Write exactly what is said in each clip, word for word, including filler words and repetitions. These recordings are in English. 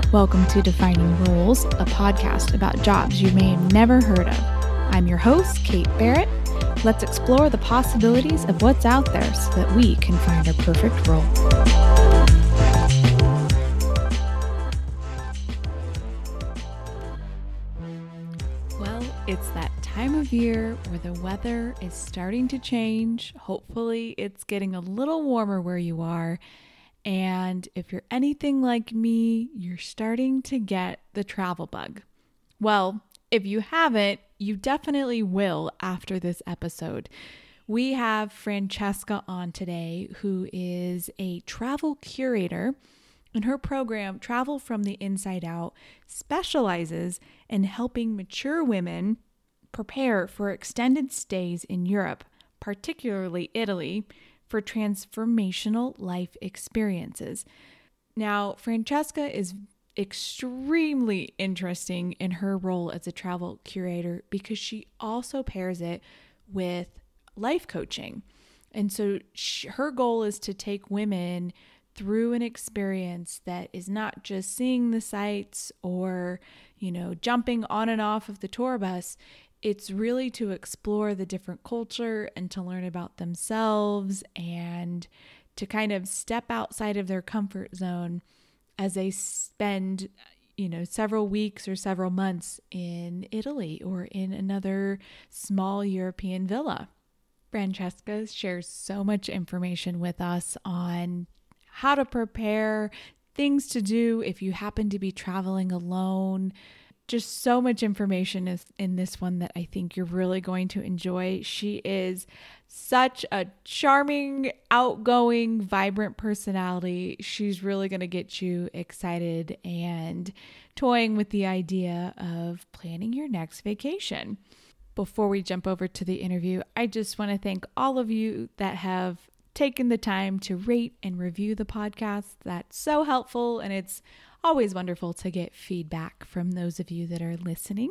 Welcome to Defining Roles, a podcast about jobs you may have never heard of. I'm your host, Kate Barrett. Let's explore the possibilities of what's out there so that we can find our perfect role. Well, it's that time of year where the weather is starting to change. Hopefully, it's getting a little warmer where you are. And if you're anything like me, you're starting to get the travel bug. Well, if you haven't, you definitely will after this episode. We have Francesca on today, who is a travel curator, and her program, Travel from the Inside Out, specializes in helping mature women prepare for extended stays in Europe, particularly Italy, for transformational life experiences. Now, Francesca is extremely interesting in her role as a travel curator because she also pairs it with life coaching. And so she, her goal is to take women through an experience that is not just seeing the sights or, you know, jumping on and off of the tour bus. It's really to explore the different culture and to learn about themselves and to kind of step outside of their comfort zone as they spend, you know, several weeks or several months in Italy or in another small European villa. Francesca shares so much information with us on how to prepare, things to do if you happen to be traveling alone. Just so much information is in this one that I think you're really going to enjoy. She is such a charming, outgoing, vibrant personality. She's really going to get you excited and toying with the idea of planning your next vacation. Before we jump over to the interview, I just want to thank all of you that have taken the time to rate and review the podcast. That's so helpful, and it's always wonderful to get feedback from those of you that are listening.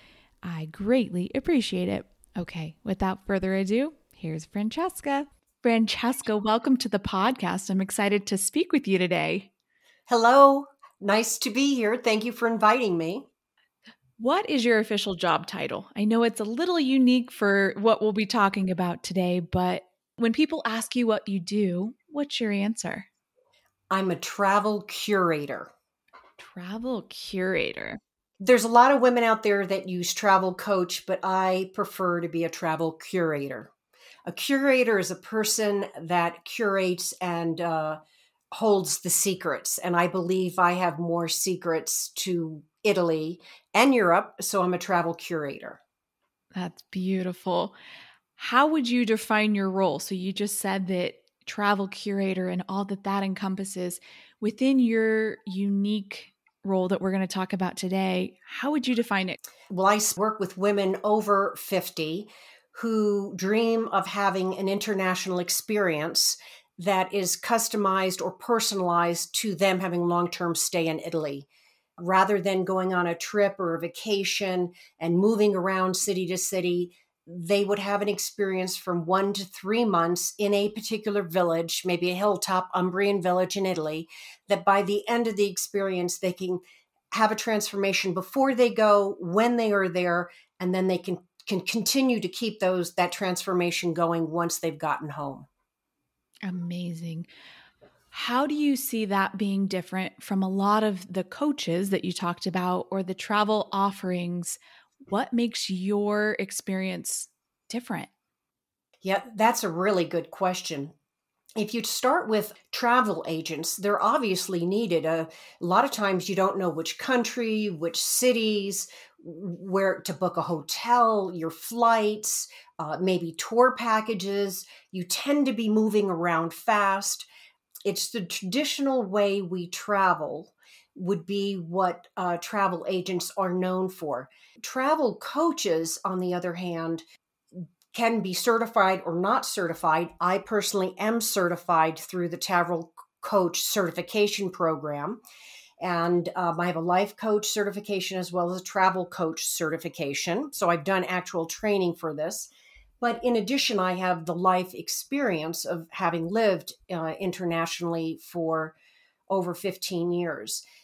I greatly appreciate it. Okay, without further ado, here's Francesca. Francesca, welcome to the podcast. I'm excited to speak with you today. Hello, nice to be here. Thank you for inviting me. What is your official job title? I know it's a little unique for what we'll be talking about today, but when people ask you what you do, what's your answer? I'm a travel curator. Travel curator. There's a lot of women out there that use travel coach, but I prefer to be a travel curator. A curator is a person that curates and uh, holds the secrets. And I believe I have more secrets to Italy and Europe, so I'm a travel curator. That's beautiful. How would you define your role? So you just said that travel curator and all that that encompasses within your unique role that we're going to talk about today. How would you define it? Well, I work with women over fifty who dream of having an international experience that is customized or personalized to them having long-term stay in Italy. Rather than going on a trip or a vacation and moving around city to city, they would have an experience from one to three months in a particular village, maybe a hilltop Umbrian village in Italy, that by the end of the experience, they can have a transformation before they go, when they are there, and then they can, can continue to keep those that transformation going once they've gotten home. Amazing. How do you see that being different from a lot of the coaches that you talked about or the travel offerings? What makes your experience different? Yeah, that's a really good question. If you start with travel agents, they're obviously needed. A, a lot of times you don't know which country, which cities, where to book a hotel, your flights, uh, maybe tour packages. You tend to be moving around fast. It's the traditional way we travel would be what uh, travel agents are known for. Travel coaches, on the other hand, can be certified or not certified. I personally am certified through the Travel Coach Certification Program. And um, I have a life coach certification as well as a travel coach certification. So I've done actual training for this. But in addition, I have the life experience of having lived uh, internationally for over fifteen years.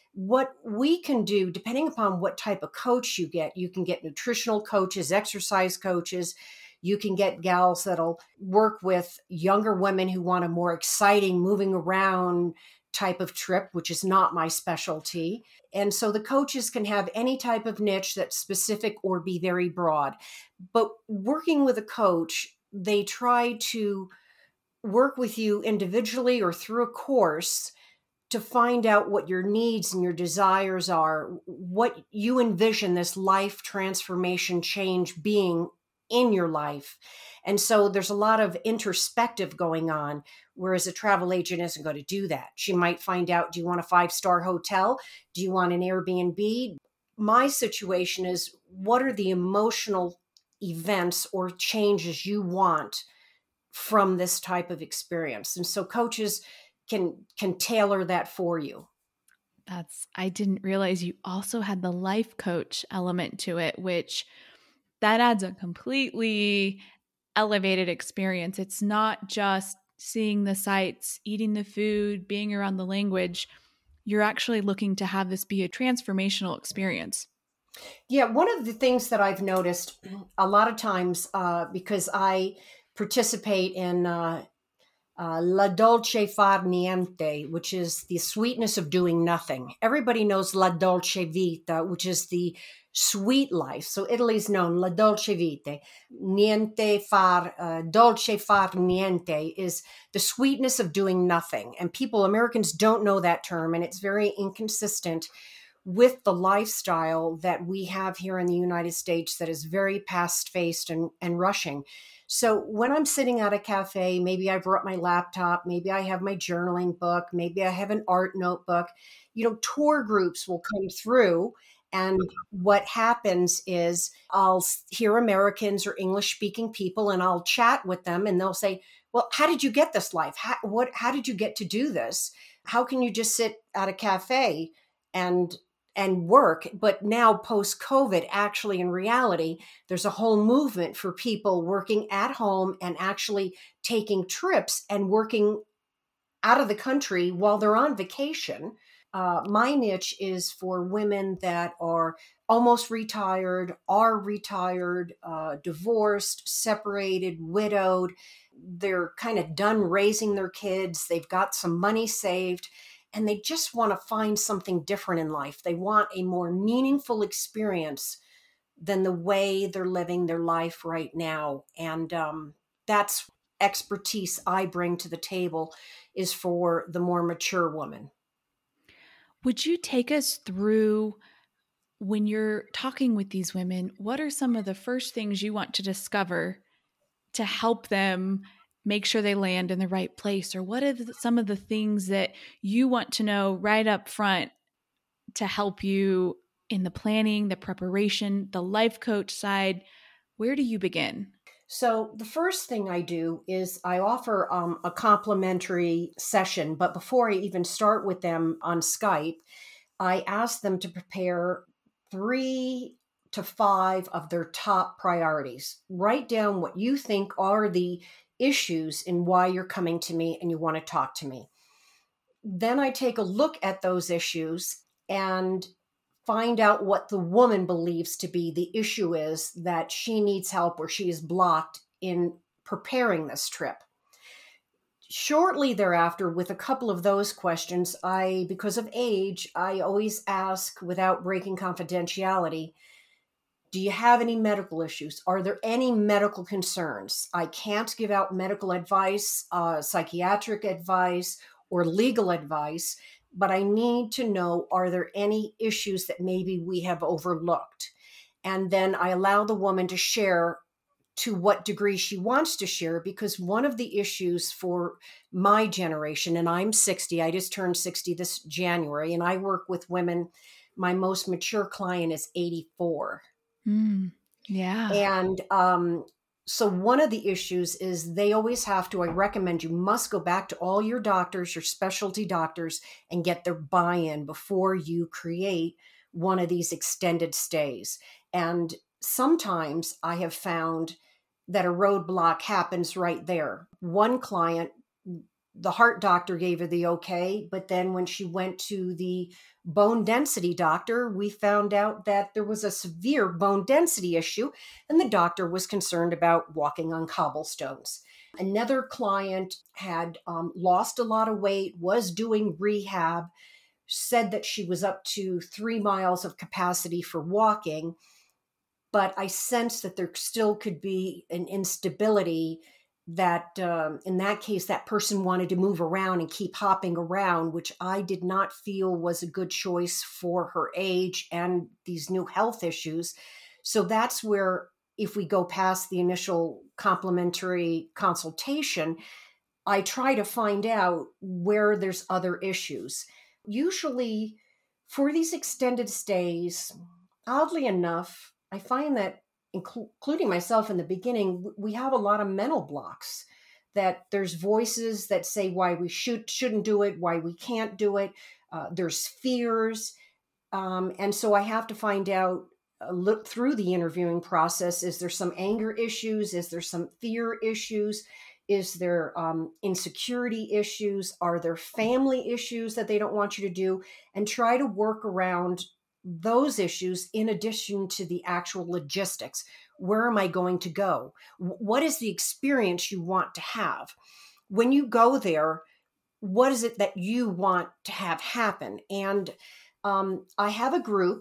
What we can do, depending upon what type of coach you get, you can get nutritional coaches, exercise coaches. You can get gals that'll work with younger women who want a more exciting, moving around type of trip, which is not my specialty. And so the coaches can have any type of niche that's specific or be very broad. But working with a coach, they try to work with you individually or through a course to find out what your needs and your desires are, what you envision this life transformation change being in your life. And so there's a lot of introspective going on, whereas a travel agent isn't going to do that. She might find out, do you want a five-star hotel? Do you want an Airbnb? My situation is, what are the emotional events or changes you want from this type of experience? And so coaches can can tailor that for you. That's, I didn't realize you also had the life coach element to it, which that adds a completely elevated experience. It's not just seeing the sights, eating the food, being around the language. You're actually looking to have this be a transformational experience. Yeah, one of the things that I've noticed a lot of times, uh, because I participate in uh, uh, La Dolce Far Niente, which is the sweetness of doing nothing. Everybody knows La Dolce Vita, which is the sweet life. So Italy's known La Dolce Vita. Niente far, uh, Dolce Far Niente is the sweetness of doing nothing. And people, Americans don't know that term, and it's very inconsistent with the lifestyle that we have here in the United States that is very fast-paced and, and rushing. So when I'm sitting at a cafe, maybe I brought my laptop, maybe I have my journaling book, maybe I have an art notebook, you know, tour groups will come through. And what happens is I'll hear Americans or English speaking people and I'll chat with them and they'll say, well, how did you get this life? How, what, how did you get to do this? How can you just sit at a cafe and and work? But now post-COVID, actually in reality, there's a whole movement for people working at home and actually taking trips and working out of the country while they're on vacation. Uh, my niche is for women that are almost retired, are retired, uh, divorced, separated, widowed. They're kind of done raising their kids. They've got some money saved. And they just want to find something different in life. They want a more meaningful experience than the way they're living their life right now. And um, that's expertise I bring to the table, is for the more mature woman. Would you take us through, when you're talking with these women, what are some of the first things you want to discover to help them make sure they land in the right place? Or what are the, some of the things that you want to know right up front to help you in the planning, the preparation, the life coach side? Where do you begin? So the first thing I do is I offer um, a complimentary session, but before I even start with them on Skype, I ask them to prepare three to five of their top priorities. Write down what you think are the issues in why you're coming to me and you want to talk to me. Then I take a look at those issues and find out what the woman believes to be the issue is that she needs help or she is blocked in preparing this trip. Shortly thereafter, with a couple of those questions, I, because of age, I always ask, without breaking confidentiality, do you have any medical issues? Are there any medical concerns? I can't give out medical advice, uh, psychiatric advice, or legal advice, but I need to know, are there any issues that maybe we have overlooked? And then I allow the woman to share to what degree she wants to share, because one of the issues for my generation, and I'm sixty, I just turned sixty this January, and I work with women. My most mature client is eighty-four. Mm, yeah. And um, so one of the issues is they always have to, I recommend you must go back to all your doctors, your specialty doctors, and get their buy-in before you create one of these extended stays. And sometimes I have found that a roadblock happens right there. One client, the heart doctor gave her the okay. But then when she went to the bone density doctor, we found out that there was a severe bone density issue, and the doctor was concerned about walking on cobblestones. Another client had um, lost a lot of weight, was doing rehab, said that she was up to three miles of capacity for walking, but I sensed that there still could be an instability that um, in that case, that person wanted to move around and keep hopping around, which I did not feel was a good choice for her age and these new health issues. So that's where, if we go past the initial complimentary consultation, I try to find out where there's other issues. Usually for these extended stays, oddly enough, I find that including myself in the beginning, we have a lot of mental blocks, that there's voices that say why we should, shouldn't do it, why we can't do it. Uh, there's fears. Um, and so I have to find out, uh, look through the interviewing process. Is there some anger issues? Is there some fear issues? Is there um, insecurity issues? Are there family issues that they don't want you to do? And try to work around those issues in addition to the actual logistics. Where am I going to go? What is the experience you want to have? When you go there, what is it that you want to have happen? And um, I have a group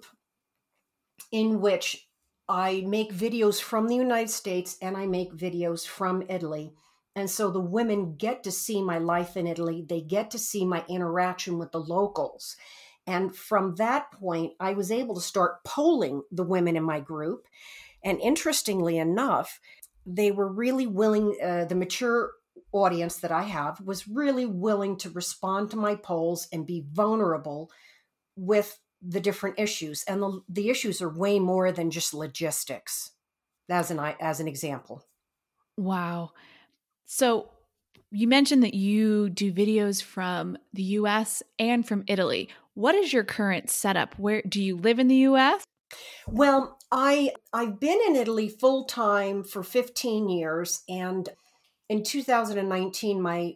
in which I make videos from the United States and I make videos from Italy. And so the women get to see my life in Italy. They get to see my interaction with the locals. And from that point, I was able to start polling the women in my group. And interestingly enough, they were really willing, uh, the mature audience that I have was really willing to respond to my polls and be vulnerable with the different issues. And the, the issues are way more than just logistics, as an, as an example. Wow. So you mentioned that you do videos from the U S and from Italy. What is your current setup? Where do you live in the U S? Well, I I've been in Italy full time for fifteen years, and in two thousand nineteen, my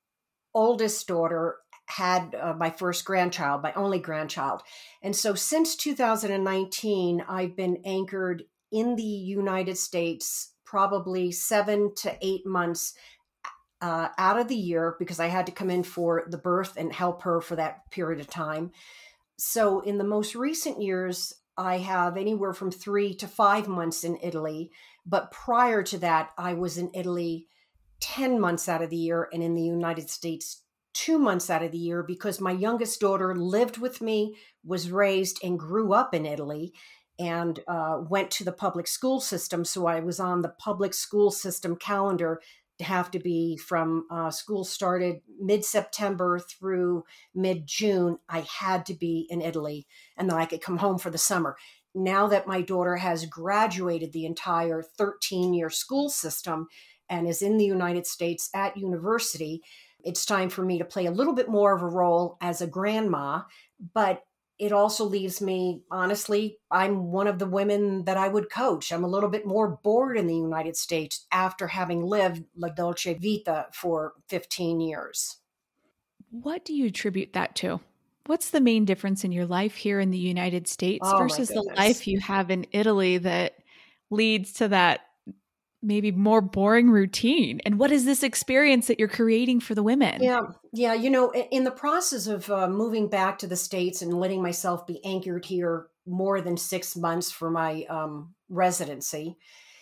oldest daughter had uh, my first grandchild, my only grandchild, and so since two thousand nineteen, I've been anchored in the United States, probably seven to eight months Uh, out of the year, because I had to come in for the birth and help her for that period of time. So in the most recent years, I have anywhere from three to five months in Italy. But prior to that, I was in Italy ten months out of the year and in the United States two months out of the year, because my youngest daughter lived with me, was raised and grew up in Italy, and uh, went to the public school system. So I was on the public school system calendar to have to be from uh, school started mid-September through mid-June. I had to be in Italy, and then I could come home for the summer. Now that my daughter has graduated the entire thirteen-year school system and is in the United States at university, it's time for me to play a little bit more of a role as a grandma. But it also leaves me, honestly, I'm one of the women that I would coach. I'm a little bit more bored in the United States after having lived La Dolce Vita for fifteen years. What do you attribute that to? What's the main difference in your life here in the United States Oh, versus the life you have in Italy that leads to that maybe more boring routine? And what is this experience that you're creating for the women? Yeah, yeah. You know, in the process of uh, moving back to the States and letting myself be anchored here more than six months for my um, residency,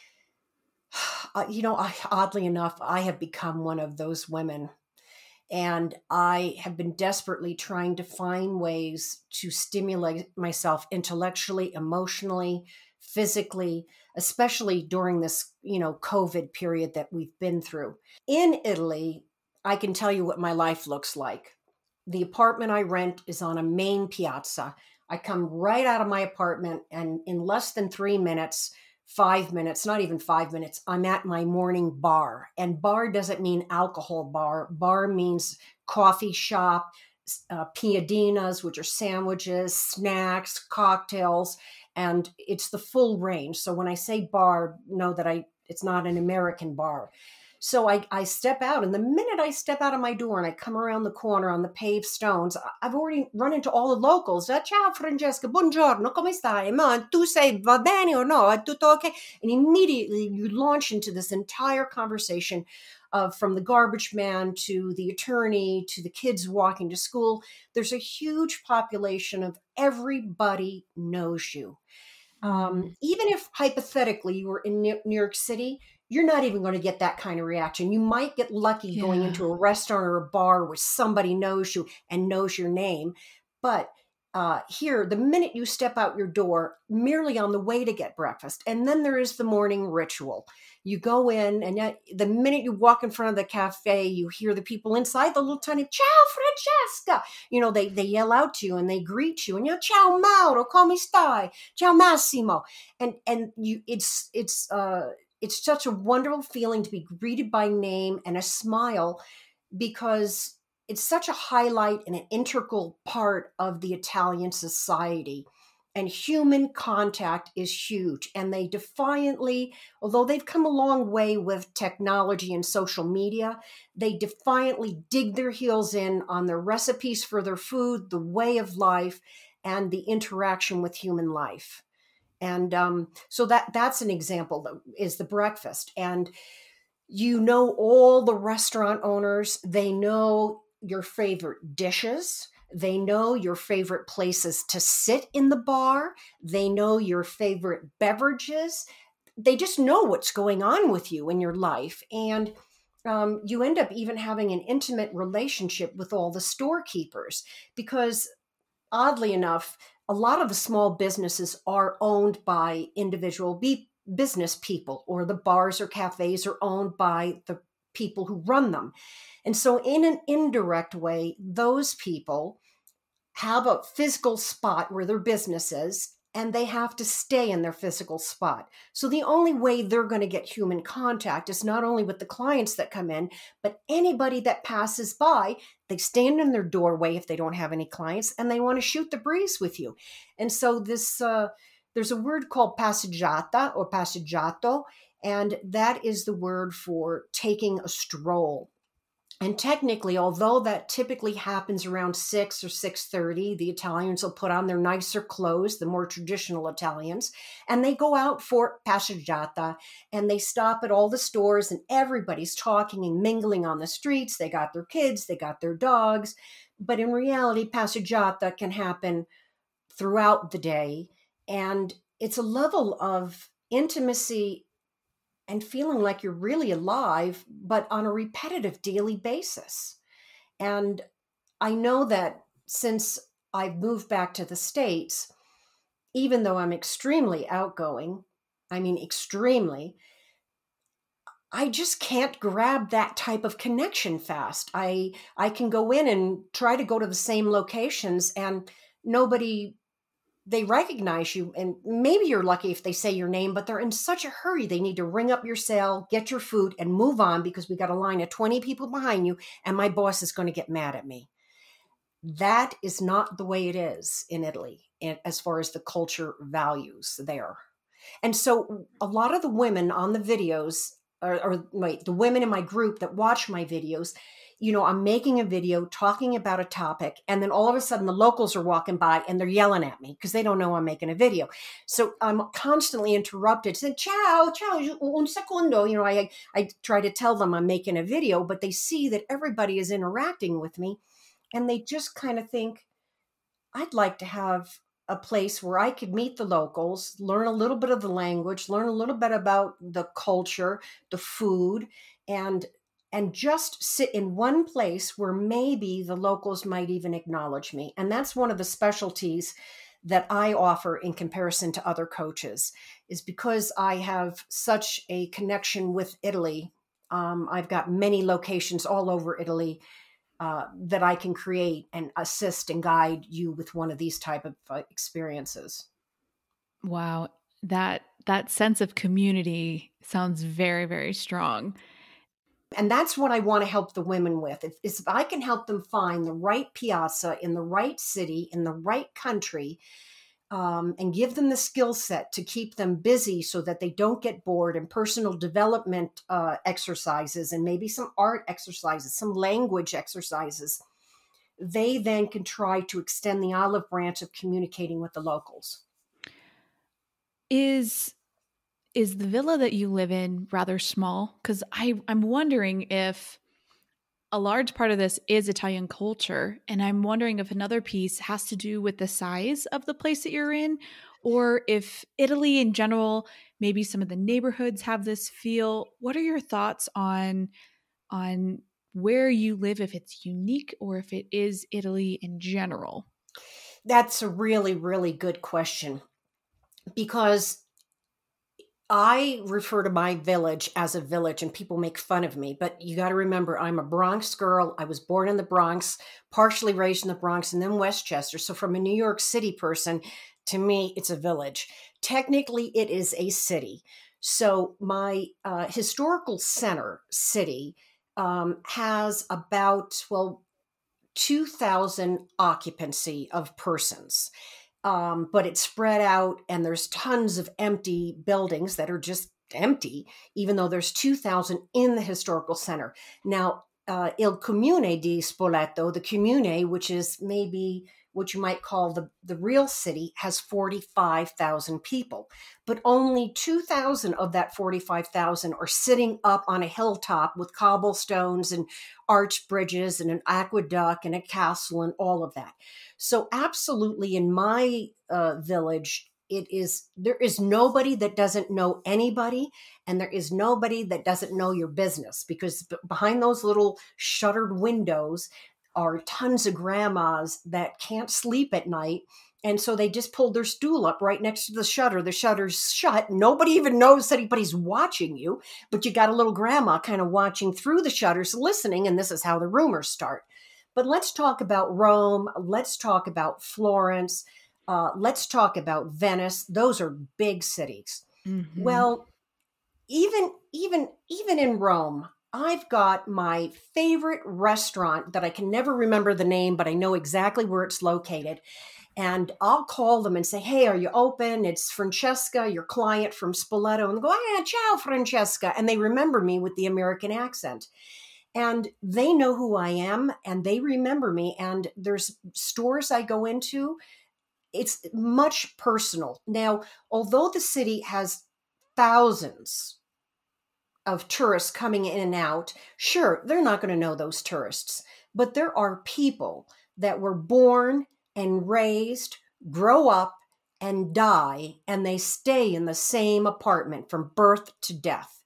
uh, you know, I, oddly enough, I have become one of those women. And I have been desperately trying to find ways to stimulate myself intellectually, emotionally, physically, especially during this, you know, COVID period that we've been through. In Italy, I can tell you what my life looks like. The apartment I rent is on a main piazza. I come right out of my apartment, and in less than three minutes, five minutes, not even five minutes, I'm at my morning bar. And bar doesn't mean alcohol bar. Bar means coffee shop, uh, piadinas, which are sandwiches, snacks, cocktails, and it's the full range. So when I say bar, know that I it's not an American bar. So I, I step out, and the minute I step out of my door and I come around the corner on the paved stones, I- I've already run into all the locals. Uh, Ciao Francesca, buongiorno, come stai? Ma tu sei va bene or no? È tutto okay? And immediately you launch into this entire conversation of from the garbage man to the attorney to the kids walking to school. There's a huge population of everybody knows you. Um, Mm. even if hypothetically you were in New New York City, you're not even going to get that kind of reaction. You might get lucky going Yeah. into a restaurant or a bar where somebody knows you and knows your name. But uh, here, the minute you step out your door, merely on the way to get breakfast, and then there is the morning ritual. You go in, and yet the minute you walk in front of the cafe, you hear the people inside the little tiny "Ciao, Francesca." You know, they they yell out to you and they greet you, and you "Ciao, Mauro, come stai? Ciao, Massimo." And and you, it's it's uh it's such a wonderful feeling to be greeted by name and a smile, because it's such a highlight and an integral part of the Italian society. And human contact is huge. And they defiantly, although they've come a long way with technology and social media, they defiantly dig their heels in on their recipes for their food, the way of life, and the interaction with human life. And um, so that that's an example that is the breakfast. And you know all the restaurant owners, they know your favorite dishes. They know your favorite places to sit in the bar. They know your favorite beverages. They just know what's going on with you in your life. And um, you end up even having an intimate relationship with all the storekeepers, because oddly enough, a lot of the small businesses are owned by individual be- business people, or the bars or cafes are owned by the people who run them. And so, in an indirect way, those people have a physical spot where their business is, and they have to stay in their physical spot. So the only way they're going to get human contact is not only with the clients that come in, but anybody that passes by. They stand in their doorway if they don't have any clients, and they want to shoot the breeze with you. And so this uh, there's a word called passeggiata or passeggiato, and that is the word for taking a stroll. And technically, although that typically happens around six or six thirty, the Italians will put on their nicer clothes, the more traditional Italians, and they go out for passeggiata, and they stop at all the stores, and everybody's talking and mingling on the streets. They got their kids, they got their dogs. But in reality, passeggiata can happen throughout the day, and it's a level of intimacy and feeling like you're really alive, but on a repetitive daily basis. And I know that since I've moved back to the States, even though I'm extremely outgoing, I mean, extremely, I just can't grab that type of connection fast. I I can go in and try to go to the same locations, and nobody, they recognize you, and maybe you're lucky if they say your name, but they're in such a hurry. They need to ring up your cell, get your food, and move on, because we got a line of twenty people behind you, and my boss is going to get mad at me. That is not the way it is in Italy, as far as the culture values there. And so a lot of the women on the videos, or, or wait, the women in my group that watch my videos, you know, I'm making a video talking about a topic, and then all of a sudden the locals are walking by and they're yelling at me because they don't know I'm making a video. So I'm constantly interrupted, saying, ciao, ciao, un secondo. You know, I, I try to tell them I'm making a video, but they see that everybody is interacting with me, and they just kind of think, I'd like to have a place where I could meet the locals, learn a little bit of the language, learn a little bit about the culture, the food, and and just sit in one place where maybe the locals might even acknowledge me. And that's one of the specialties that I offer in comparison to other coaches, is because I have such a connection with Italy. Um, I've got many locations all over Italy, uh, that I can create and assist and guide you with one of these type of uh, experiences. Wow. That that sense of community sounds very, very strong. And that's what I want to help the women with. If, if I can help them find the right piazza in the right city, in the right country, um, and give them the skill set to keep them busy so that they don't get bored, and personal development uh, exercises, and maybe some art exercises, some language exercises, they then can try to extend the olive branch of communicating with the locals. Is is the villa that you live in rather small? Because I I'm wondering if a large part of this is Italian culture, and I'm wondering if another piece has to do with the size of the place that you're in, or if Italy in general, maybe some of the neighborhoods have this feel. What are your thoughts on on where you live, if it's unique or if it is Italy in general? That's a really, really good question, because I refer to my village as a village and people make fun of me, but you got to remember I'm a Bronx girl. I was born in the Bronx, partially raised in the Bronx, and then Westchester. So from a New York City person, to me, it's a village. Technically, it is a city. So my uh, historical center city um, has about, well, two thousand occupancy of persons. Um, but it's spread out, and there's tons of empty buildings that are just empty, even though there's two thousand in the historical center. Now, uh, Il Comune di Spoleto, the Comune, which is maybe what you might call the, the real city, has forty-five thousand people, but only two thousand of that forty-five thousand are sitting up on a hilltop with cobblestones and arch bridges and an aqueduct and a castle and all of that. So absolutely, in my uh, village, it is, there is nobody that doesn't know anybody, and there is nobody that doesn't know your business, because b- behind those little shuttered windows are tons of grandmas that can't sleep at night. And so they just pulled their stool up right next to the shutter. The shutter's shut. Nobody even knows that anybody's watching you, but you got a little grandma kind of watching through the shutters, listening, and this is how the rumors start. But let's talk about Rome. Let's talk about Florence. Uh, let's talk about Venice. Those are big cities. Mm-hmm. Well, even even even in Rome, I've got my favorite restaurant that I can never remember the name, but I know exactly where it's located. And I'll call them and say, "Hey, are you open? It's Francesca, your client from Spoleto." And they go, "Ah, ciao, Francesca." And they remember me with the American accent. And they know who I am, and they remember me. And there's stores I go into. It's much personal. Now, although the city has thousands of tourists coming in and out, sure, they're not going to know those tourists, but there are people that were born and raised, grow up and die, and they stay in the same apartment from birth to death.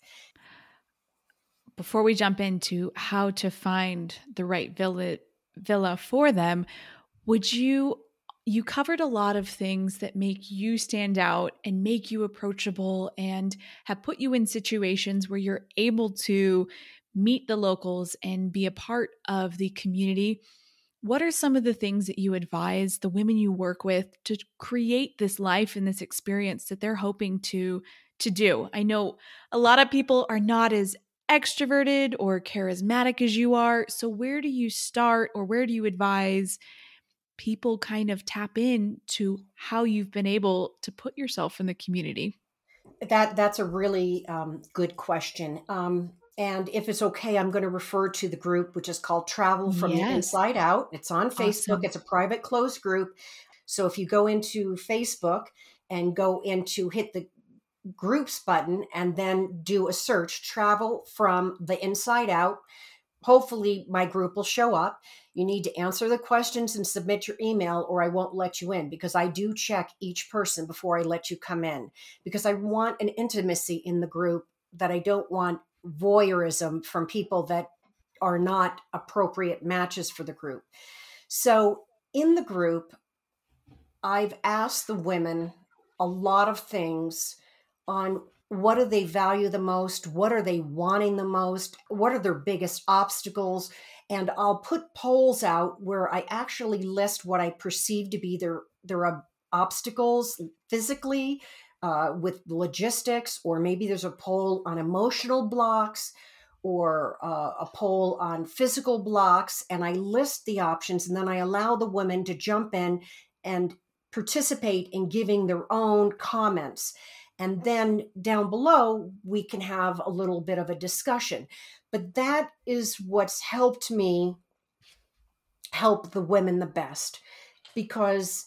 Before we jump into how to find the right villa villa for them, would you you covered a lot of things that make you stand out and make you approachable and have put you in situations where you're able to meet the locals and be a part of the community. What are some of the things that you advise the women you work with to create this life and this experience that they're hoping to to do? I know a lot of people are not as extroverted or charismatic as you are. So where do you start, or where do you advise people kind of tap in to how you've been able to put yourself in the community? That that's a really um, good question. Um, and if it's okay, I'm going to refer to the group, which is called Travel from the Yes. Inside Out. It's on Facebook. Awesome. It's a private closed group. So if you go into Facebook and go into hit the groups button and then do a search, Travel from the Inside Out, hopefully my group will show up. You need to answer the questions and submit your email, or I won't let you in, because I do check each person before I let you come in, because I want an intimacy in the group, that I don't want voyeurism from people that are not appropriate matches for the group. So in the group, I've asked the women a lot of things on what do they value the most, what are they wanting the most, what are their biggest obstacles, and I'll put polls out where I actually list what I perceive to be their their ob- obstacles physically, uh, with logistics, or maybe there's a poll on emotional blocks, or uh, a poll on physical blocks, and I list the options, and then I allow the women to jump in and participate in giving their own comments. And then down below, we can have a little bit of a discussion. But that is what's helped me help the women the best. Because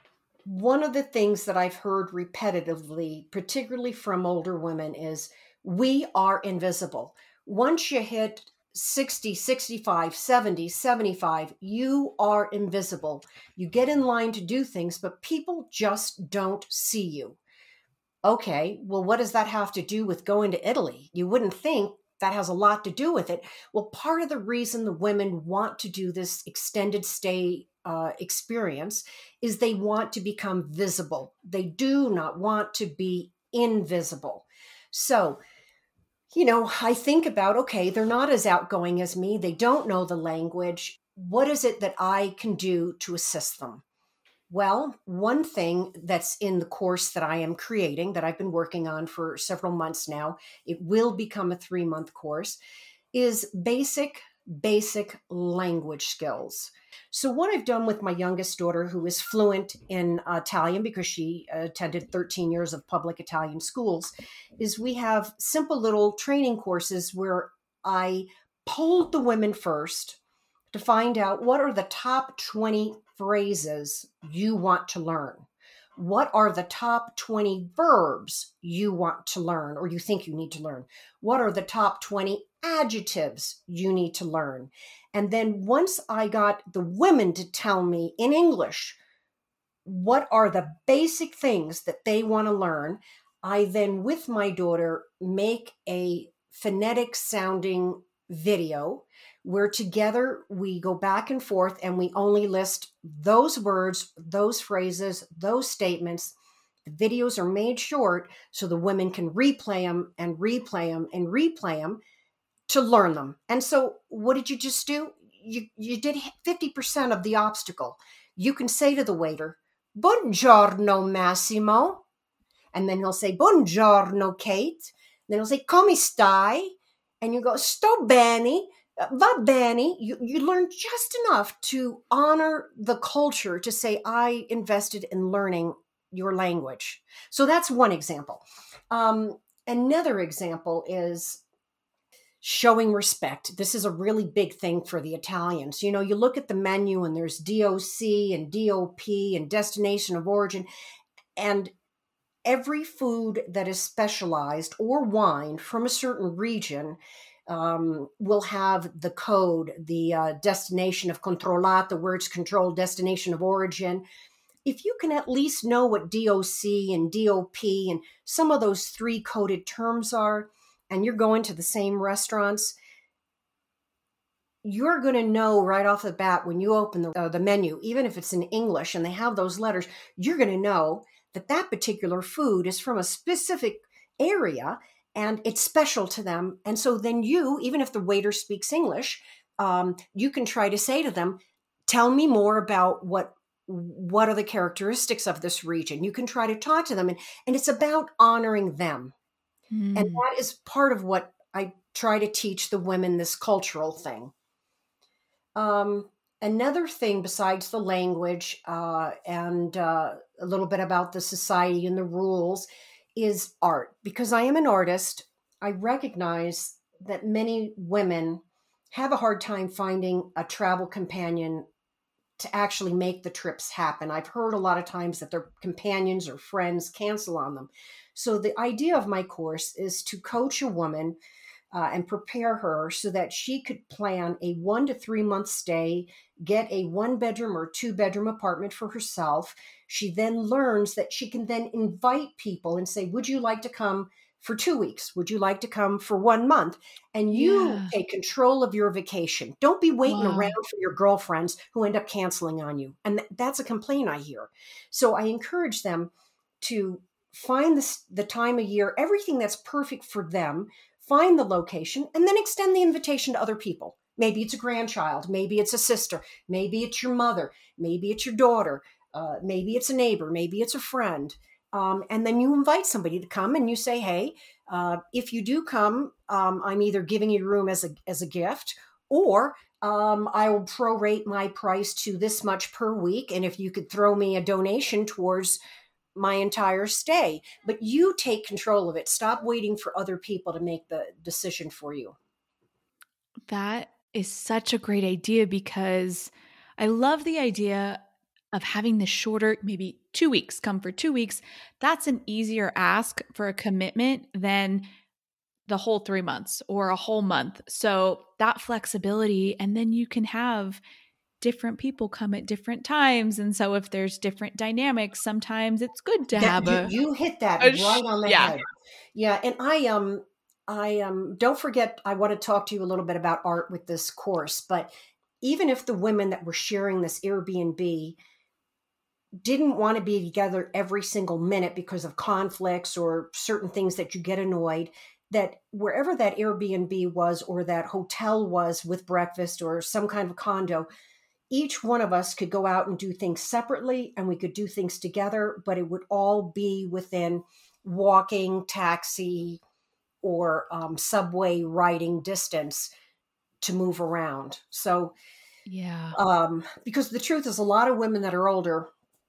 one of the things that I've heard repetitively, particularly from older women, is we are invisible. Once you hit sixty, sixty-five, seventy, seventy-five, you are invisible. You get in line to do things, but people just don't see you. Okay, well, what does that have to do with going to Italy? You wouldn't think that has a lot to do with it. Well, part of the reason the women want to do this extended stay uh, experience is they want to become visible. They do not want to be invisible. So, you know, I think about, okay, they're not as outgoing as me. They don't know the language. What is it that I can do to assist them? Well, one thing that's in the course that I am creating, that I've been working on for several months now, it will become a three-month course, is basic, basic language skills. So what I've done with my youngest daughter, who is fluent in uh, Italian because she attended thirteen years of public Italian schools, is we have simple little training courses where I polled the women first to find out what are the top twenty phrases you want to learn. What are the top twenty verbs you want to learn or you think you need to learn? What are the top twenty adjectives you need to learn? And then once I got the women to tell me in English what are the basic things that they want to learn, I then, with my daughter, make a phonetic sounding video where together we go back and forth and we only list those words, those phrases, those statements. The videos are made short so the women can replay them and replay them and replay them to learn them. And so what did you just do? You, you did fifty percent of the obstacle. You can say to the waiter, "Buongiorno, Massimo." And then he'll say, "Buongiorno, Kate." And then he'll say, "Come stai?" And you go, "Sto bene." Va bene. You, you learn just enough to honor the culture to say, I invested in learning your language. So that's one example. Um, another example is showing respect. This is a really big thing for the Italians. You know, you look at the menu and there's D O C and D O P and destination of origin, and every food that is specialized or wine from a certain region um, will have the code, the uh, destination of controllato, where it's controlled, destination of origin. If you can at least know what D O C and D O P and some of those three coded terms are, and you're going to the same restaurants, you're going to know right off the bat when you open the, uh, the menu, even if it's in English and they have those letters, you're going to know that that particular food is from a specific area and it's special to them. And so then you, even if the waiter speaks English, um, you can try to say to them, tell me more about what what are the characteristics of this region. You can try to talk to them, and, and it's about honoring them. Mm. And that is part of what I try to teach the women, this cultural thing. Um, another thing besides the language uh, and uh, a little bit about the society and the rules is art. Because I am an artist, I recognize that many women have a hard time finding a travel companion to actually make the trips happen. I've heard a lot of times that their companions or friends cancel on them. So the idea of my course is to coach a woman uh, and prepare her so that she could plan a one to three month stay, get a one bedroom or two bedroom apartment for herself. She then learns that she can then invite people and say, would you like to come for two weeks? Would you like to come for one month? And you yeah. take control of your vacation. Don't be waiting wow. around for your girlfriends who end up canceling on you. And th- that's a complaint I hear. So I encourage them to find the, the time of year, everything that's perfect for them, find the location, and then extend the invitation to other people. Maybe it's a grandchild. Maybe it's a sister. Maybe it's your mother. Maybe it's your daughter. Uh, maybe it's a neighbor. Maybe it's a friend. Um, and then you invite somebody to come and you say, hey, uh, if you do come, um, I'm either giving you a room as a as a gift, or um, I will prorate my price to this much per week. And if you could throw me a donation towards my entire stay, but you take control of it. Stop waiting for other people to make the decision for you. That is such a great idea because I love the idea of having the shorter, maybe two weeks, come for two weeks. That's an easier ask for a commitment than the whole three months or a whole month. So that flexibility, and then you can have different people come at different times. And so if there's different dynamics, sometimes it's good to That have you, a, you hit that a right sh- on the yeah. head. Yeah. And I, um, I, um, don't forget, I want to talk to you a little bit about art with this course, but even if the women that were sharing this Airbnb didn't want to be together every single minute because of conflicts or certain things that you get annoyed, that wherever that Airbnb was or that hotel was with breakfast or some kind of condo, each one of us could go out and do things separately and we could do things together, but it would all be within walking, taxi, or um, subway riding distance to move around. So, Yeah. um, because the truth is, a lot of women that are older,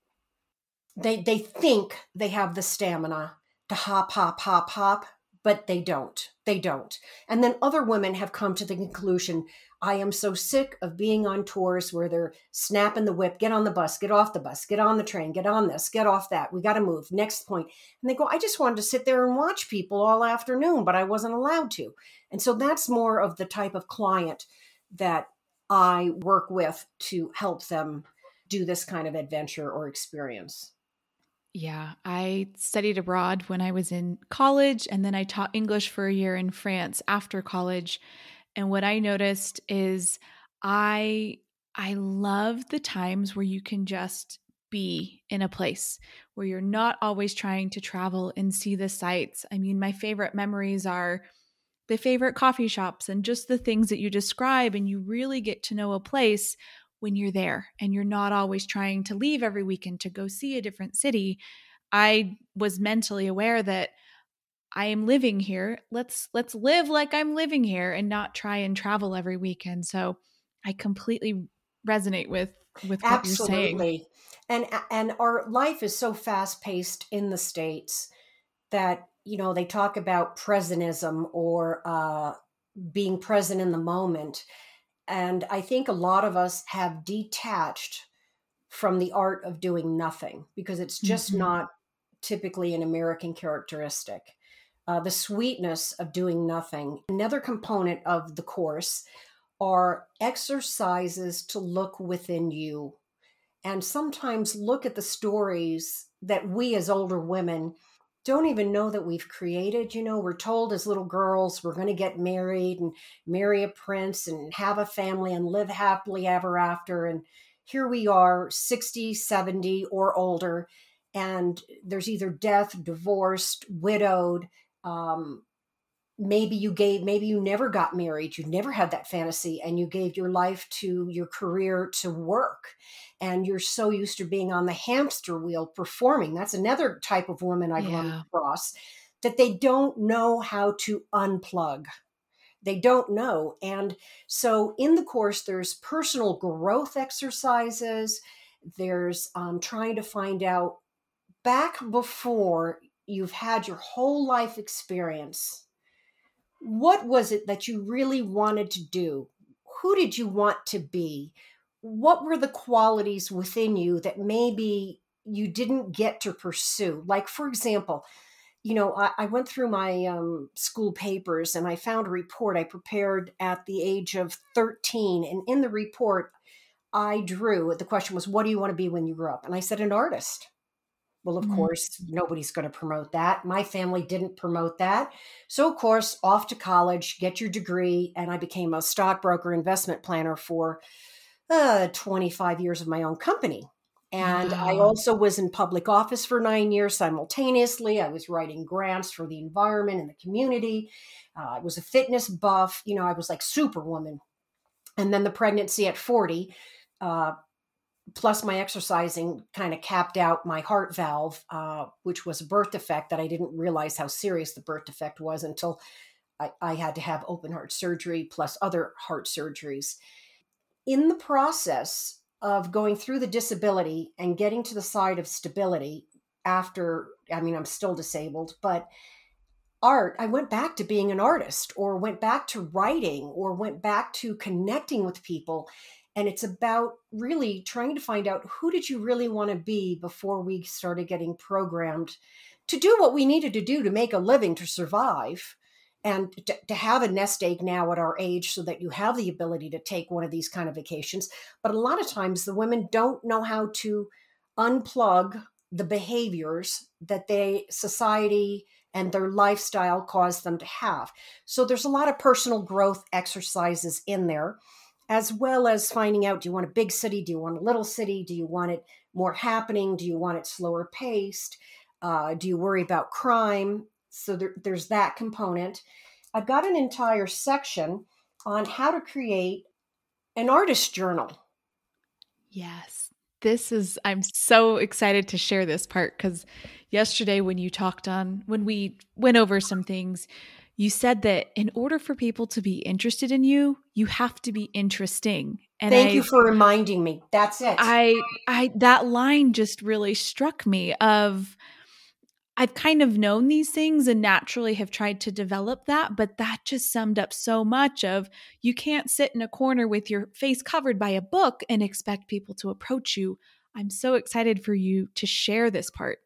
they they think they have the stamina to hop, hop, hop, hop, but they don't. They don't. And then other women have come to the conclusion, I am so sick of being on tours where they're snapping the whip, get on the bus, get off the bus, get on the train, get on this, get off that. We got to move. Next point. And they go, I just wanted to sit there and watch people all afternoon, but I wasn't allowed to. And so that's more of the type of client that I work with to help them do this kind of adventure or experience. Yeah, I studied abroad when I was in college, and then I taught English for a year in France after college. And what I noticed is I I love the times where you can just be in a place where you're not always trying to travel and see the sights. I mean, my favorite memories are the favorite coffee shops and just the things that you describe, and you really get to know a place when you're there and you're not always trying to leave every weekend to go see a different city. I was mentally aware that I am living here. Let's let's live like I'm living here and not try and travel every weekend. So I completely resonate with with what you're saying. Absolutely. And and our life is so fast paced in the States that, you know, they talk about presentism or uh, being present in the moment. And I think a lot of us have detached from the art of doing nothing because it's just Mhm. not typically an American characteristic. Uh, the sweetness of doing nothing. Another component of the course are exercises to look within you and sometimes look at the stories that we as older women don't even know that we've created. You know, we're told as little girls we're going to get married and marry a prince and have a family and live happily ever after. And here we are, sixty, seventy, or older, and there's either death, divorced, widowed. Um, maybe you gave, maybe you never got married, you never had that fantasy, and you gave your life to your career to work, and you're so used to being on the hamster wheel performing. That's another type of woman I've run Yeah. across, that they don't know how to unplug. They don't know. And so in the course there's personal growth exercises, there's um, trying to find out back before you've had your whole life experience, what was it that you really wanted to do? Who did you want to be? What were the qualities within you that maybe you didn't get to pursue? Like, for example, you know, I, I went through my um, school papers and I found a report I prepared at the age of thirteen. And in the report, I drew, the question was, what do you want to be when you grow up? And I said, an artist. Well, of Mm. course, nobody's going to promote that. My family didn't promote that. So, of course, off to college, get your degree. And I became a stockbroker investment planner for uh, twenty-five years of my own company. And I Wow. also was in public office for nine years simultaneously. I was writing grants for the environment and the community. Uh, I was a fitness buff. You know, I was like superwoman. And then the pregnancy at forty, uh, plus my exercising kind of capped out my heart valve, uh, which was a birth defect that I didn't realize how serious the birth defect was until I, I had to have open heart surgery plus other heart surgeries. in the process of going through the disability and getting to the side of stability after, I mean, I'm still disabled, but art, I went back to being an artist, or went back to writing, or went back to connecting with people. And it's about really trying to find out, who did you really want to be before we started getting programmed to do what we needed to do to make a living, to survive, and to, to have a nest egg now at our age so that you have the ability to take one of these kind of vacations. But a lot of times the women don't know how to unplug the behaviors that they, society and their lifestyle cause them to have. So there's a lot of personal growth exercises in there, as well as finding out, do you want a big city? Do you want a little city? Do you want it more happening? Do you want it slower paced? Uh, do you worry about crime? So there, there's that component. I've got an entire section on how to create an artist journal. Yes. This is, I'm so excited to share this part, because yesterday when you talked on, when we went over some things, you said that in order for people to be interested in you, you have to be interesting. And Thank I, you for reminding me. That's it. I, I, that line just really struck me of, I've kind of known these things and naturally have tried to develop that, but that just summed up so much of, you can't sit in a corner with your face covered by a book and expect people to approach you. I'm so excited for you to share this part.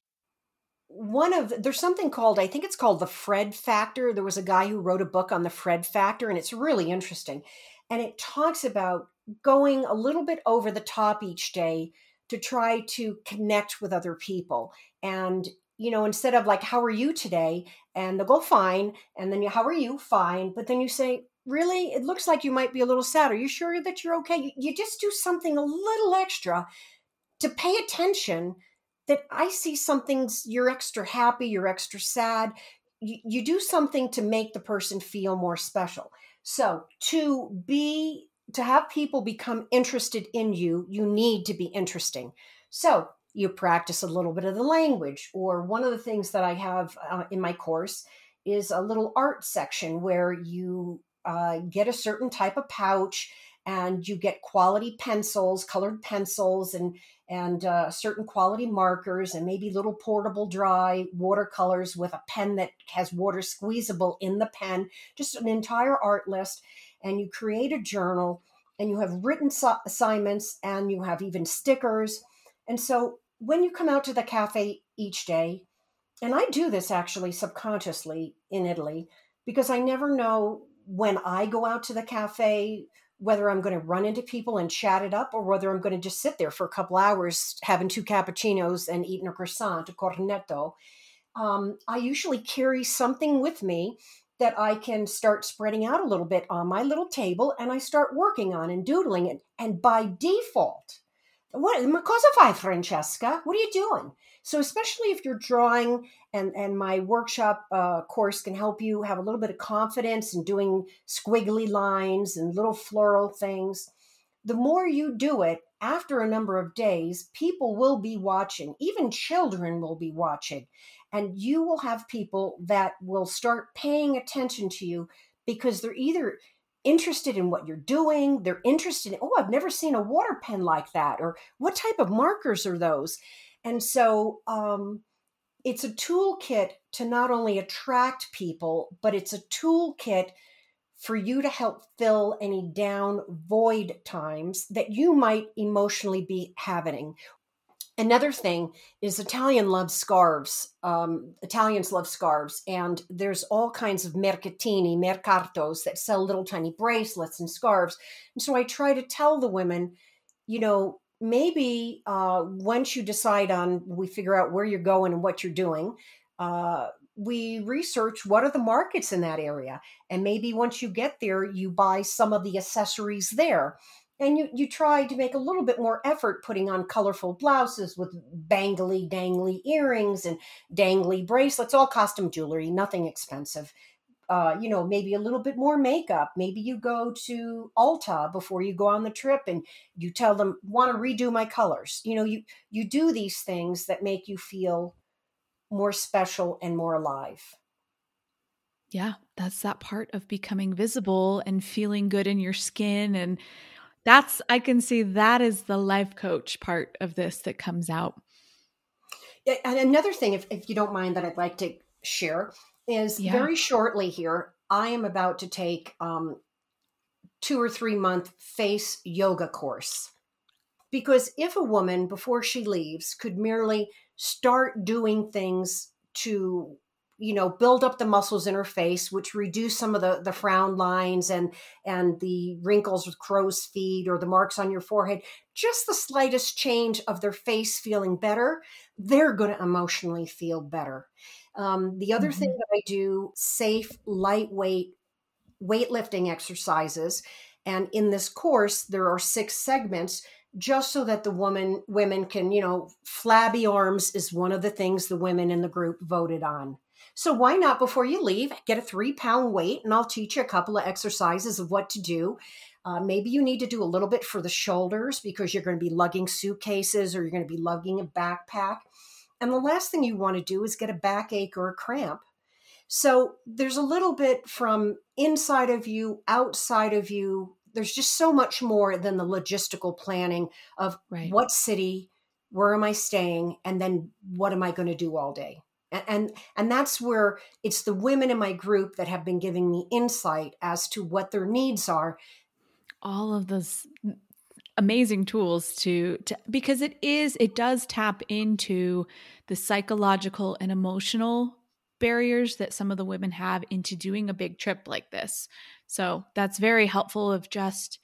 One of, there's something called, I think it's called the Fred Factor. There was a guy who wrote a book on the Fred Factor, and it's really interesting. And it talks about going a little bit over the top each day to try to connect with other people. And you know, instead of like, how are you today? And they'll go, fine. And then you, how are you? Fine. But then you say, really? It looks like you might be a little sad. Are you sure that you're okay? You, you just do something a little extra to pay attention, that I see something's, you're extra happy, you're extra sad. You, you do something to make the person feel more special. So to be, to have people become interested in you, you need to be interesting. So you practice a little bit of the language. Or one of the things that I have uh, in my course is a little art section where you uh, get a certain type of pouch, and you get quality pencils, colored pencils, and and uh, certain quality markers, and maybe little portable dry watercolors with a pen that has water squeezable in the pen, just an entire art list. And you create a journal, and you have written so- assignments, and you have even stickers. And so when you come out to the cafe each day, and I do this actually subconsciously in Italy, because I never know when I go out to the cafe, whether I'm going to run into people and chat it up, or whether I'm going to just sit there for a couple hours having two cappuccinos and eating a croissant, a cornetto. Um, I usually carry something with me that I can start spreading out a little bit on my little table, and I start working on and doodling it. And by default, what, ma cosa fai, Francesca? What are you doing? So especially if you're drawing, and, and my workshop uh, course can help you have a little bit of confidence in doing squiggly lines and little floral things. The more you do it, after a number of days, people will be watching. Even children will be watching. And you will have people that will start paying attention to you, because they're either interested in what you're doing, they're interested in, oh, I've never seen a water pen like that, or what type of markers are those? And so um, it's a toolkit to not only attract people, but it's a toolkit for you to help fill any down void times that you might emotionally be having. Another thing is Italian loves scarves. Um, Italians love scarves, and there's all kinds of mercatini, mercatos that sell little tiny bracelets and scarves. And so I try to tell the women, you know, maybe uh, once you decide on, we figure out where you're going and what you're doing, uh, we research what are the markets in that area. And maybe once you get there, you buy some of the accessories there. And you, you try to make a little bit more effort putting on colorful blouses with bangly, dangly earrings and dangly bracelets, all costume jewelry, nothing expensive. Uh, you know, maybe a little bit more makeup. Maybe you go to Ulta before you go on the trip and you tell them, want to redo my colors. You know, you, you do these things that make you feel more special and more alive. Yeah, that's that part of becoming visible and feeling good in your skin. And That's, I can see that is the life coach part of this that comes out. Yeah, and another thing, if, if you don't mind, that I'd like to share is Yeah. very shortly here, I am about to take um, two or three month face yoga course. Because if a woman, before she leaves, could merely start doing things to, you know, build up the muscles in her face, which reduce some of the, the frown lines and, and the wrinkles with crow's feet or the marks on your forehead, just the slightest change of their face feeling better, they're going to emotionally feel better. Um, the other thing Mm-hmm. that I do, safe, lightweight weightlifting exercises. And in this course, there are six segments just so that the woman women can, you know, flabby arms is one of the things the women in the group voted on. So why not, before you leave, get a three pound weight and I'll teach you a couple of exercises of what to do. Uh, maybe you need to do a little bit for the shoulders because you're going to be lugging suitcases or you're going to be lugging a backpack. And the last thing you want to do is get a backache or a cramp. So there's a little bit from inside of you, outside of you. There's just so much more than the logistical planning of Right. what city, where am I staying, and then what am I going to do all day. And, and and that's where it's the women in my group that have been giving me insight as to what their needs are. All of those amazing tools to, to because it is it does tap into the psychological and emotional barriers that some of the women have into doing a big trip like this. So that's very helpful of just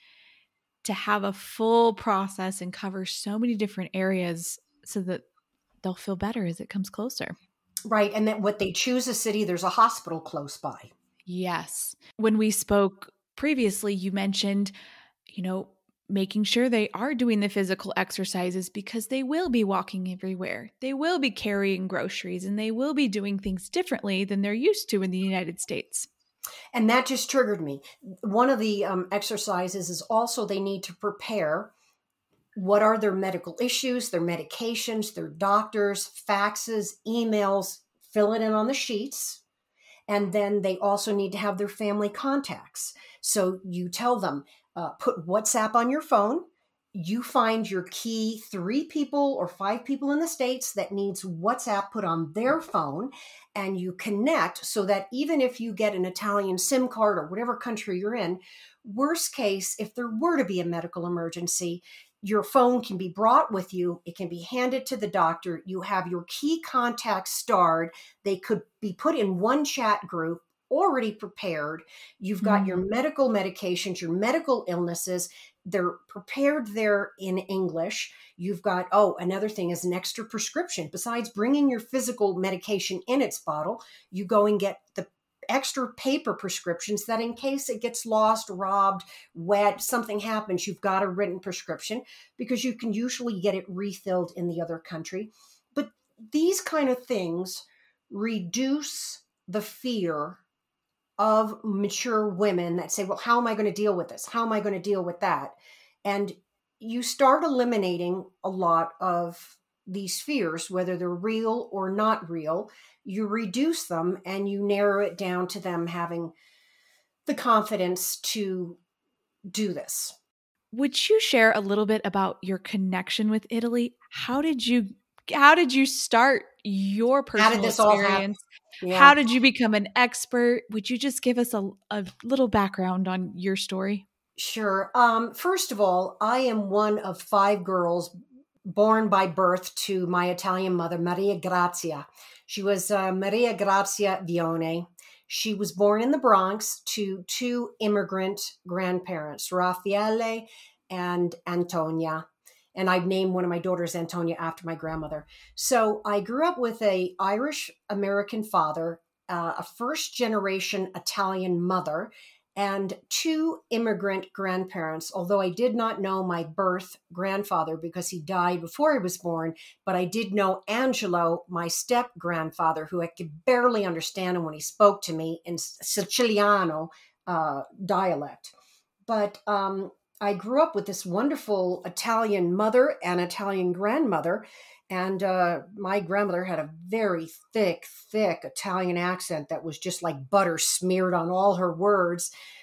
to have a full process and cover so many different areas so that they'll feel better as it comes closer. Right. And that what they choose a city, there's a hospital close by. Yes. When we spoke previously, you mentioned, you know, making sure they are doing the physical exercises because they will be walking everywhere. They will be carrying groceries and they will be doing things differently than they're used to in the United States. And that just triggered me. One of the um, exercises is also they need to prepare what are their medical issues, their medications, their doctors, faxes, emails, fill it in on the sheets. And then they also need to have their family contacts. So you tell them, uh, put WhatsApp on your phone. You find your key three people or five people in the States that needs WhatsApp put on their phone, and you connect so that even if you get an Italian SIM card or whatever country you're in, worst case, if there were to be a medical emergency, your phone can be brought with you. It can be handed to the doctor. You have your key contacts starred. They could be put in one chat group already prepared. You've got mm. your medical medications, your medical illnesses. They're prepared there in English. You've got, oh, another thing is an extra prescription. Besides bringing your physical medication in its bottle, you go and get the extra paper prescriptions that in case it gets lost, robbed, wet, something happens, you've got a written prescription because you can usually get it refilled in the other country. But these kind of things reduce the fear of mature women that say, well, how am I going to deal with this? How am I going to deal with that? And you start eliminating a lot of these fears, whether they're real or not real. You reduce them and you narrow it down to them having the confidence to do this. Would you share a little bit about your connection with Italy? How did you how did you start your personal How did this experience? all happen? Yeah. How did you become an expert? Would you just give us a, a little background on your story? Sure. Um, first of all, I am one of five girls born by birth to my Italian mother, Maria Grazia. She was uh, Maria Grazia Vione. She was born in the Bronx to two immigrant grandparents, Raffaele and Antonia. And I've named one of my daughters Antonia after my grandmother. So I grew up with a Irish American father, uh, a first generation Italian mother, and two immigrant grandparents, although I did not know my birth grandfather because he died before I was born, but I did know Angelo, my step grandfather, who I could barely understand him when he spoke to me in Siciliano uh, dialect. But um, I grew up with this wonderful Italian mother and Italian grandmother. And uh, my grandmother had a very thick, thick Italian accent that was just like butter smeared on all her words.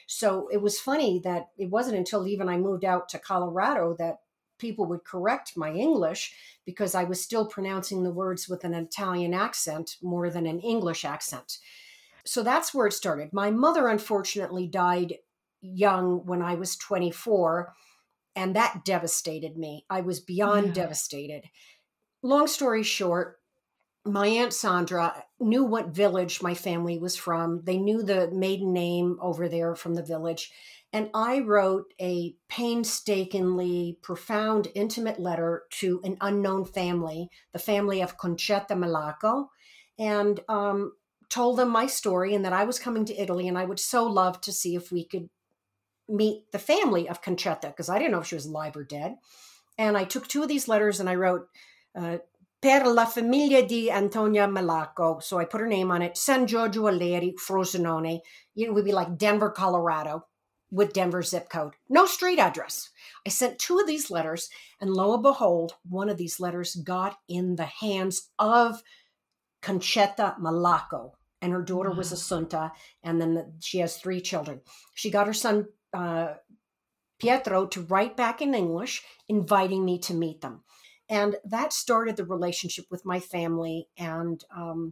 So it was funny that it wasn't until even I moved out to Colorado that people would correct my English, because I was still pronouncing the words with an Italian accent more than an English accent. So that's where it started. My mother, unfortunately, died young when I was twenty-four, and that devastated me. I was beyond Yeah. devastated. Long story short, my Aunt Sandra knew what village my family was from. They knew the maiden name over there from the village. And I wrote a painstakingly profound, intimate letter to an unknown family, the family of Concetta Malaco, and um, told them my story and that I was coming to Italy and I would so love to see if we could meet the family of Concetta, because I didn't know if she was alive or dead. And I took two of these letters and I wrote, uh, Per la famiglia di Antonia Malaco. So I put her name on it. San Giorgio Aleri, Frosinone. It would be like Denver, Colorado, with Denver zip code. No street address. I sent two of these letters, and lo and behold, one of these letters got in the hands of Concetta Malaco, and her daughter Wow. was Assunta, and then the, she has three children. She got her son, uh, Pietro, to write back in English, inviting me to meet them. And that started the relationship with my family. And um,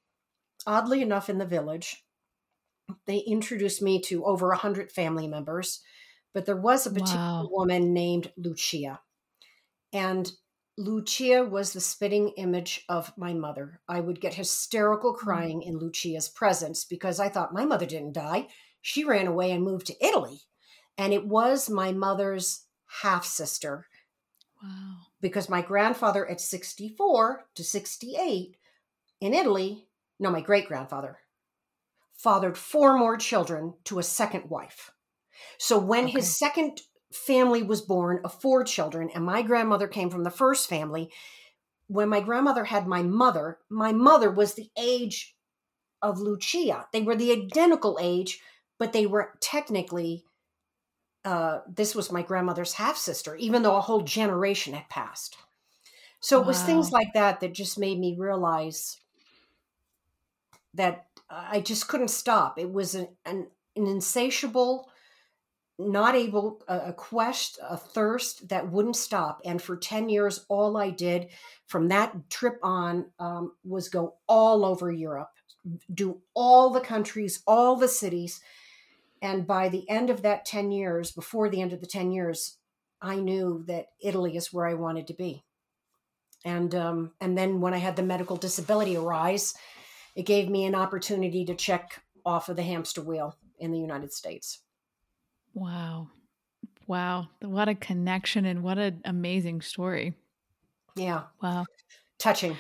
oddly enough, in the village, they introduced me to over one hundred family members. But there was a particular Wow. woman named Lucia. And Lucia was the spitting image of my mother. I would get hysterical crying in Lucia's presence because I thought my mother didn't die. She ran away and moved to Italy. And it was my mother's half-sister. Wow. Because my grandfather at sixty-four to sixty-eight in Italy, no, my great-grandfather, fathered four more children to a second wife. So when Okay. his second family was born of four children, and my grandmother came from the first family, when my grandmother had my mother, my mother was the age of Lucia. They were the identical age, but they were technically Uh, this was my grandmother's half sister, even though a whole generation had passed. So it was things Wow. like that that just made me realize that I just couldn't stop. It was an, an, an insatiable, not able, a, a quest, a thirst that wouldn't stop. And for ten years, all I did from that trip on um, was go all over Europe, do all the countries, all the cities. And by the end of that ten years, before the end of the ten years, I knew that Italy is where I wanted to be. And um, and then when I had the medical disability arise, it gave me an opportunity to check off of the hamster wheel in the United States. Wow. Wow. What a connection and what an amazing story. Yeah. Wow. Touching.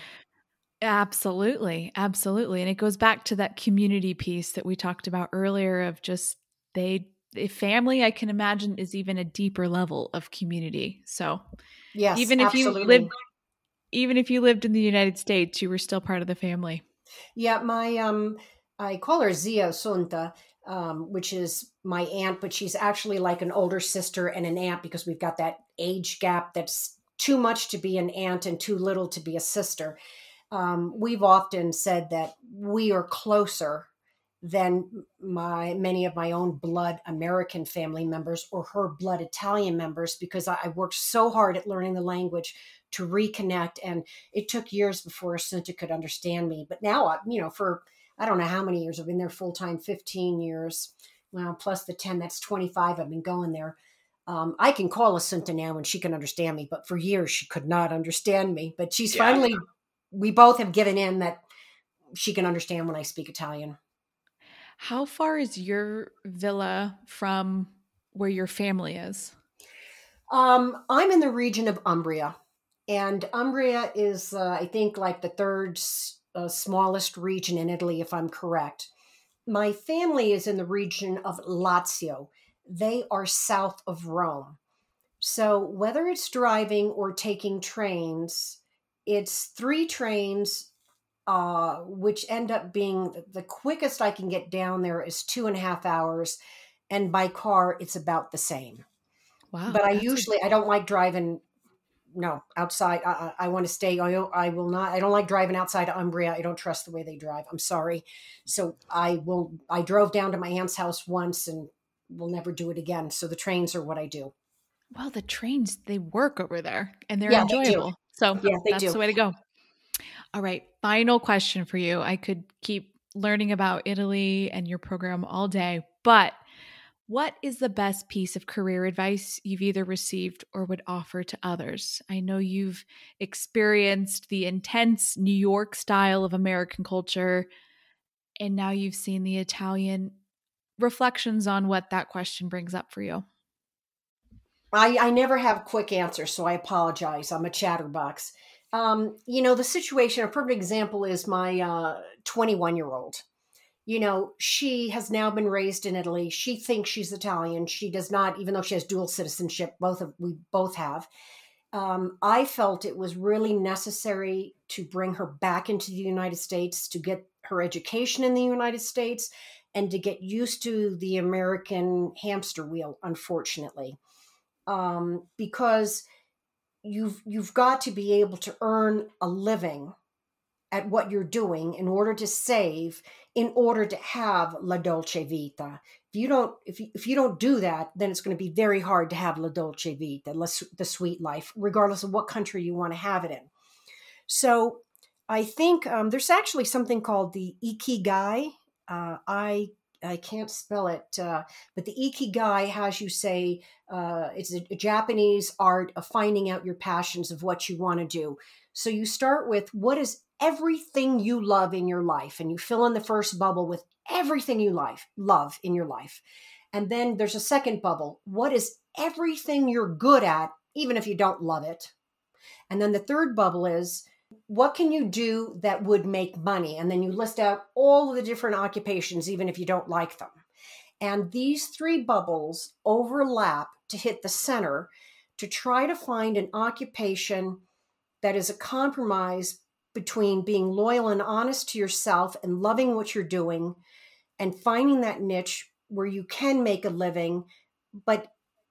Absolutely. Absolutely. And it goes back to that community piece that we talked about earlier of just they, a family, I can imagine, is even a deeper level of community. So Yes, even if you absolutely. lived, even if you lived in the United States, you were still part of the family. Yeah, my um, I call her Zia Sunta, um, which is my aunt, but she's actually like an older sister and an aunt because we've got that age gap that's too much to be an aunt and too little to be a sister. Um, we've often said that we are closer than my many of my own blood American family members or her blood Italian members, because I, I worked so hard at learning the language to reconnect, and it took years before Assunta could understand me. But now, I, you know, for I don't know how many years I've been there full time, fifteen years. Well, plus the ten, that's twenty-five. I've been going there. Um, I can call Assunta now and she can understand me, but for years she could not understand me. But she's Yeah. finally, we both have given in that she can understand when I speak Italian. How far is your villa from where your family is? Um, I'm in the region of Umbria, and Umbria is, uh, I think, like the third uh, smallest region in Italy, if I'm correct. My family is in the region of Lazio. They are south of Rome. So whether it's driving or taking trains, it's three trains, uh, which end up being the quickest I can get down there is two and a half hours. And by car, it's about the same. Wow. But I that's a- usually, I don't like driving, no, outside. I, I, I want to stay. I, I will not, I don't like driving outside of Umbria. I don't trust the way they drive. I'm sorry. So I will, I drove down to my aunt's house once and will never do it again. So the trains are what I do. Well, the trains, they work over there and they're Yeah, they do. enjoyable. So Yeah, they that's do. the way to go. All right. Final question for you. I could keep learning about Italy and your program all day, but what is the best piece of career advice you've either received or would offer to others? I know you've experienced the intense New York style of American culture, and now you've seen the Italian. Reflections on what that question brings up for you. I, I never have quick answers, so I apologize. I'm a chatterbox. Um, you know, the situation, a perfect example is my uh, twenty-one year old. You know, she has now been raised in Italy. She thinks she's Italian. She does not, even though she has dual citizenship. Both of we both have. Um, I felt it was really necessary to bring her back into the United States to get her education in the United States and to get used to the American hamster wheel, unfortunately. Um, because you've you've got to be able to earn a living at what you're doing in order to save, in order to have la dolce vita. If you don't, if you, if you don't do that, then it's going to be very hard to have la dolce vita, the sweet life, regardless of what country you want to have it in. So I think um, there's actually something called the ikigai. Uh, I I can't spell it, uh, but the ikigai has you say uh, it's a, a Japanese art of finding out your passions of what you want to do. So you start with what is everything you love in your life, and you fill in the first bubble with everything you life, love in your life. And then there's a second bubble. What is everything you're good at, even if you don't love it? And then the third bubble is, what can you do that would make money? And then you list out all of the different occupations, even if you don't like them. And these three bubbles overlap to hit the center to try to find an occupation that is a compromise between being loyal and honest to yourself and loving what you're doing and finding that niche where you can make a living, but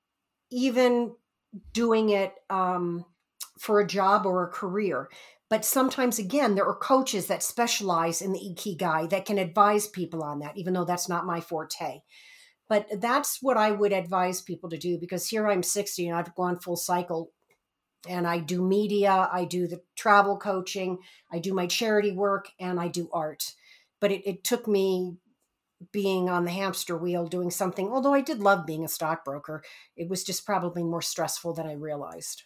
even doing it um, for a job or a career. But sometimes, again, there are coaches that specialize in the ikigai that can advise people on that, even though that's not my forte. But that's what I would advise people to do, because here I'm sixty and I've gone full cycle. And I do media, I do the travel coaching, I do my charity work, and I do art. But it, it took me being on the hamster wheel doing something, although I did love being a stockbroker. It was just probably more stressful than I realized.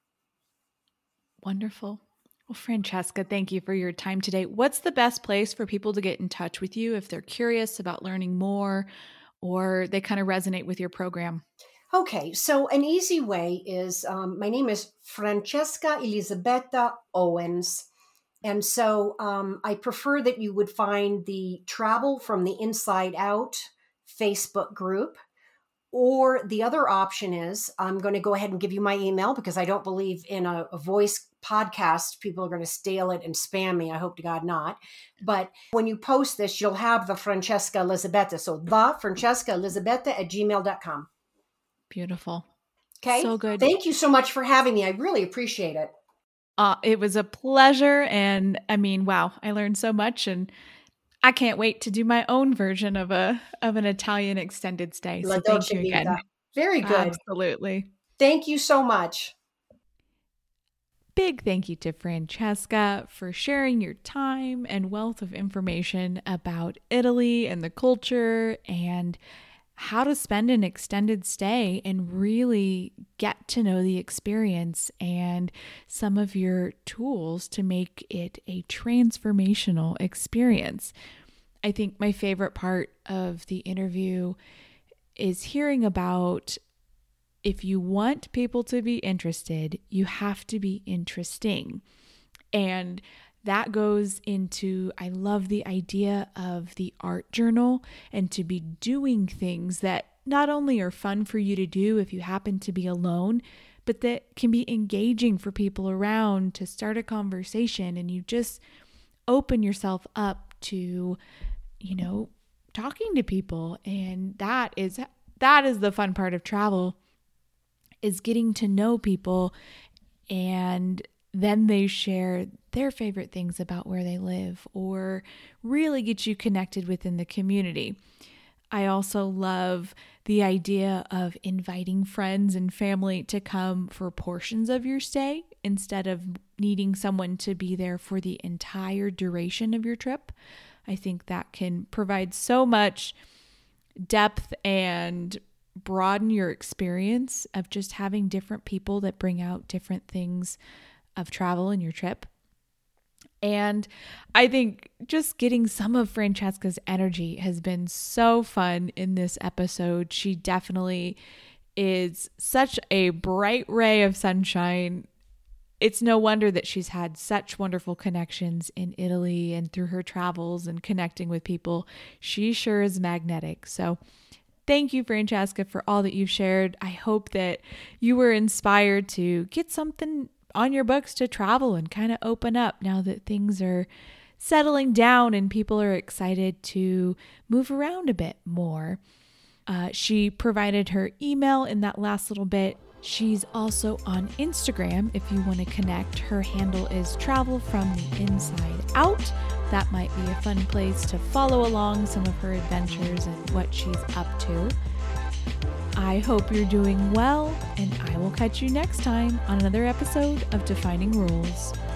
Wonderful. Well, Francesca, thank you for your time today. What's the best place for people to get in touch with you if they're curious about learning more or they kind of resonate with your program? Okay, so an easy way is, um, my name is Francesca Elisabetta Owens. And so um, I prefer that you would find the Travel from the Inside Out Facebook group. Or the other option is, I'm going to go ahead and give you my email, because I don't believe in a, a voice podcast. People are going to steal it and spam me. I hope to God not. But when you post this, you'll have the Francesca Elisabetta. So the Francesca Elisabetta at gmail dot com. Beautiful. Okay. So good. Thank you so much for having me. I really appreciate it. Uh, it was a pleasure. And I mean, wow, I learned so much, and I can't wait to do my own version of a of an Italian extended stay. So thank you again. Very good. Absolutely. Thank you so much. Big thank you to Francesca for sharing your time and wealth of information about Italy and the culture and how to spend an extended stay and really get to know the experience and some of your tools to make it a transformational experience. I think my favorite part of the interview is hearing about, if you want people to be interested, you have to be interesting. And that goes into, I love the idea of the art journal and to be doing things that not only are fun for you to do if you happen to be alone, but that can be engaging for people around to start a conversation, and you just open yourself up to, you know, talking to people. And that is, that is the fun part of travel, is getting to know people, and then they share their favorite things about where they live or really get you connected within the community. I also love the idea of inviting friends and family to come for portions of your stay instead of needing someone to be there for the entire duration of your trip. I think that can provide so much depth and broaden your experience of just having different people that bring out different things of travel in your trip. And I think just getting some of Francesca's energy has been so fun in this episode. She definitely is such a bright ray of sunshine. It's no wonder that she's had such wonderful connections in Italy and through her travels and connecting with people. She sure is magnetic. So thank you, Francesca, for all that you've shared. I hope that you were inspired to get something on your books to travel and kind of open up now that things are settling down and people are excited to move around a bit more. Uh, she provided her email in that last little bit. She's also on Instagram if you want to connect. Her handle is Travel From the Inside Out. That might be a fun place to follow along some of her adventures and what she's up to. I hope you're doing well, and I will catch you next time on another episode of Defining Rules.